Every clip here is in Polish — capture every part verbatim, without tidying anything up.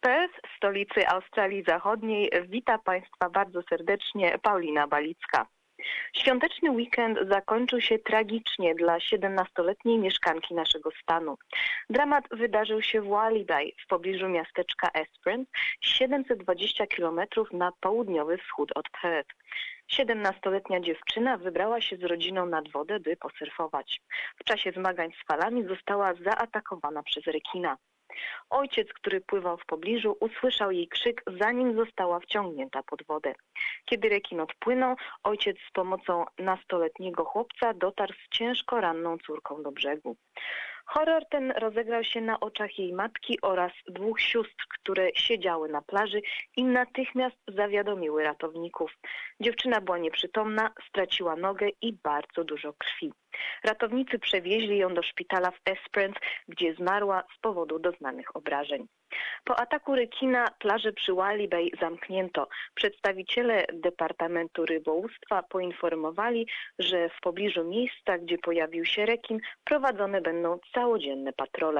Perth, stolicy Australii Zachodniej, wita Państwa bardzo serdecznie Paulina Balicka. Świąteczny weekend zakończył się tragicznie dla siedemnastoletniej mieszkanki naszego stanu. Dramat wydarzył się w Walibi w pobliżu miasteczka Esperance, siedemset dwadzieścia kilometrów na południowy wschód od Perth. siedemnastoletnia dziewczyna wybrała się z rodziną nad wodę, by posurfować. W czasie zmagań z falami została zaatakowana przez rekina. Ojciec, który pływał w pobliżu, usłyszał jej krzyk, zanim została wciągnięta pod wodę. Kiedy rekin odpłynął, ojciec z pomocą nastoletniego chłopca dotarł z ciężko ranną córką do brzegu. Horror ten rozegrał się na oczach jej matki oraz dwóch sióstr, które siedziały na plaży i natychmiast zawiadomiły ratowników. Dziewczyna była nieprzytomna, straciła nogę i bardzo dużo krwi. Ratownicy przewieźli ją do szpitala w Esperance, gdzie zmarła z powodu doznanych obrażeń. Po ataku rekina plażę przy Walibi zamknięto. Przedstawiciele Departamentu Rybołówstwa poinformowali, że w pobliżu miejsca, gdzie pojawił się rekin, prowadzone będą całodzienne patrole.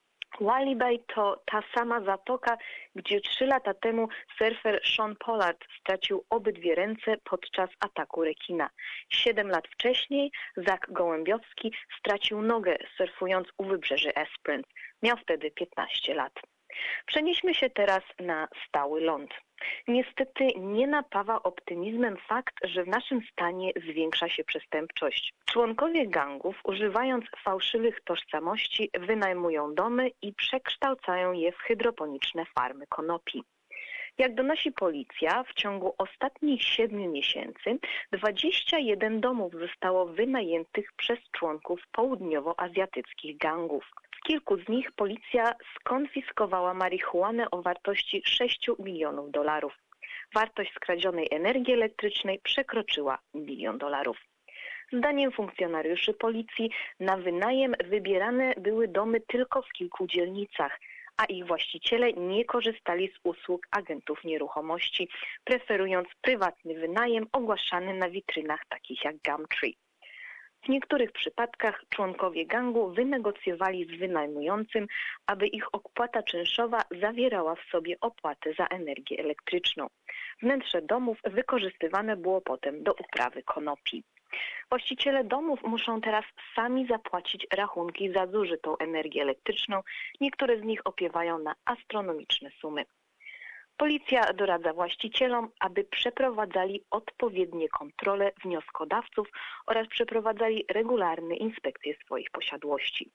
Walibi to ta sama zatoka, gdzie trzy lata temu surfer Sean Pollard stracił obydwie ręce podczas ataku rekina. Siedem lat wcześniej Zach Gołębiowski stracił nogę surfując u wybrzeży Esperance. Miał wtedy piętnaście lat. Przenieśmy się teraz na stały ląd. Niestety nie napawa optymizmem fakt, że w naszym stanie zwiększa się przestępczość. Członkowie gangów, używając fałszywych tożsamości, wynajmują domy i przekształcają je w hydroponiczne farmy konopi. Jak donosi policja, w ciągu ostatnich siedmiu miesięcy dwadzieścia jeden domów zostało wynajętych przez członków południowoazjatyckich gangów. W kilku z nich policja skonfiskowała marihuanę o wartości sześć milionów dolarów. Wartość skradzionej energii elektrycznej przekroczyła milion dolarów. Zdaniem funkcjonariuszy policji na wynajem wybierane były domy tylko w kilku dzielnicach, a ich właściciele nie korzystali z usług agentów nieruchomości, preferując prywatny wynajem ogłaszany na witrynach takich jak Gumtree. W niektórych przypadkach członkowie gangu wynegocjowali z wynajmującym, aby ich opłata czynszowa zawierała w sobie opłatę za energię elektryczną. Wnętrze domów wykorzystywane było potem do uprawy konopi. Właściciele domów muszą teraz sami zapłacić rachunki za zużytą energię elektryczną. Niektóre z nich opiewają na astronomiczne sumy. Policja doradza właścicielom, aby przeprowadzali odpowiednie kontrole wnioskodawców oraz przeprowadzali regularne inspekcje swoich posiadłości.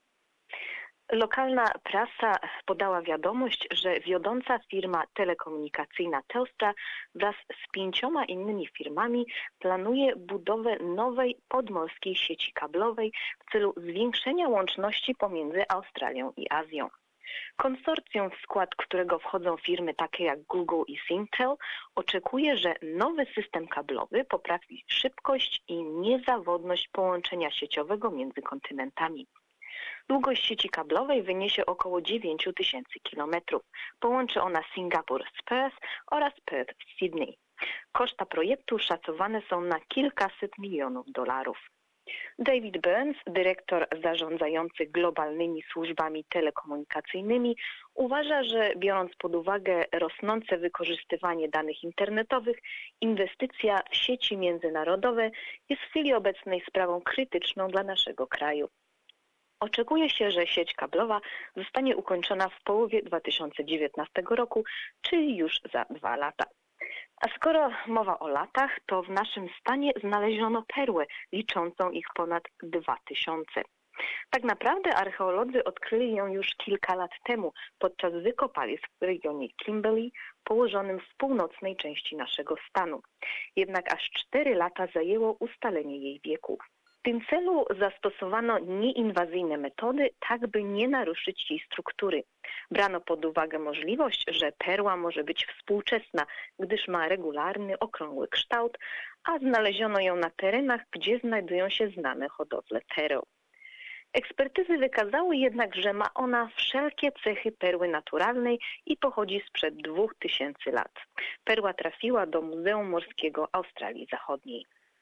Lokalna prasa podała wiadomość, że wiodąca firma telekomunikacyjna Telstra wraz z pięcioma innymi firmami planuje budowę nowej podmorskiej sieci kablowej w celu zwiększenia łączności pomiędzy Australią i Azją. Konsorcjum, w skład którego wchodzą firmy takie jak Google i Singtel, oczekuje, że nowy system kablowy poprawi szybkość i niezawodność połączenia sieciowego między kontynentami. Długość sieci kablowej wyniesie około dziewięć tysięcy kilometrów. Połączy ona Singapur z Perth oraz Perth z Sydney. Koszta projektu szacowane są na kilkaset milionów dolarów. David Burns, dyrektor zarządzający globalnymi służbami telekomunikacyjnymi, uważa, że biorąc pod uwagę rosnące wykorzystywanie danych internetowych, inwestycja w sieci międzynarodowe jest w chwili obecnej sprawą krytyczną dla naszego kraju. Oczekuje się, że sieć kablowa zostanie ukończona w połowie dwa tysiące dziewiętnastego roku, czyli już za dwa lata. A skoro mowa o latach, to w naszym stanie znaleziono perłę liczącą ich ponad dwa tysiące. Tak naprawdę archeolodzy odkryli ją już kilka lat temu podczas wykopalisk w regionie Kimberley, położonym w północnej części naszego stanu. Jednak aż cztery lata zajęło ustalenie jej wieku. W tym celu zastosowano nieinwazyjne metody, tak by nie naruszyć jej struktury. Brano pod uwagę możliwość, że perła może być współczesna, gdyż ma regularny, okrągły kształt, a znaleziono ją na terenach, gdzie znajdują się znane hodowle pereł. Ekspertyzy wykazały jednak, że ma ona wszelkie cechy perły naturalnej i pochodzi sprzed dwóch tysięcy lat. Perła trafiła do Muzeum Morskiego Australii Zachodniej.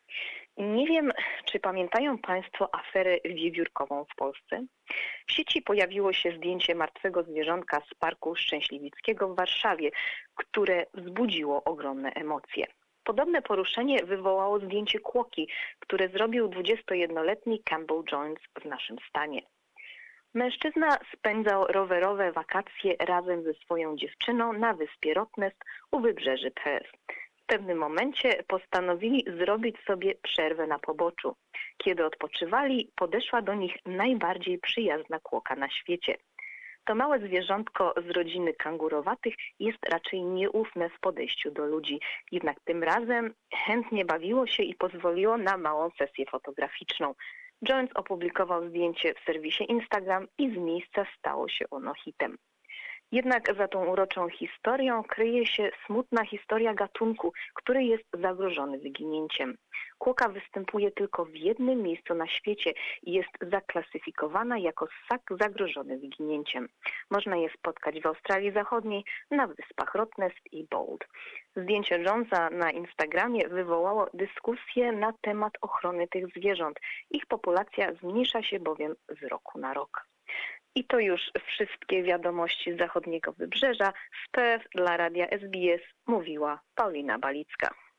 Nie wiem, czy pamiętają Państwo aferę wiewiórkową w Polsce? W sieci pojawiło się zdjęcie martwego zwierzątka z Parku Szczęśliwickiego w Warszawie, które wzbudziło ogromne emocje. Podobne poruszenie wywołało zdjęcie kłoki, które zrobił dwudziestojednoletni Campbell Jones w naszym stanie. Mężczyzna spędzał rowerowe wakacje razem ze swoją dziewczyną na wyspie Rottnest u wybrzeży P S. W pewnym momencie postanowili zrobić sobie przerwę na poboczu. Kiedy odpoczywali, podeszła do nich najbardziej przyjazna kłoka na świecie. To małe zwierzątko z rodziny kangurowatych jest raczej nieufne w podejściu do ludzi, jednak tym razem chętnie bawiło się i pozwoliło na małą sesję fotograficzną. Jones opublikował zdjęcie w serwisie Instagram i z miejsca stało się ono hitem. Jednak za tą uroczą historią kryje się smutna historia gatunku, który jest zagrożony wyginięciem. Kłoka występuje tylko w jednym miejscu na świecie i jest zaklasyfikowana jako ssak zagrożony wyginięciem. Można je spotkać w Australii Zachodniej, na wyspach Rottnest i Bold. Zdjęcie Jonesa na Instagramie wywołało dyskusję na temat ochrony tych zwierząt. Ich populacja zmniejsza się bowiem z roku na rok. I to już wszystkie wiadomości z zachodniego wybrzeża. Z P S dla Radia S B S mówiła Paulina Balicka.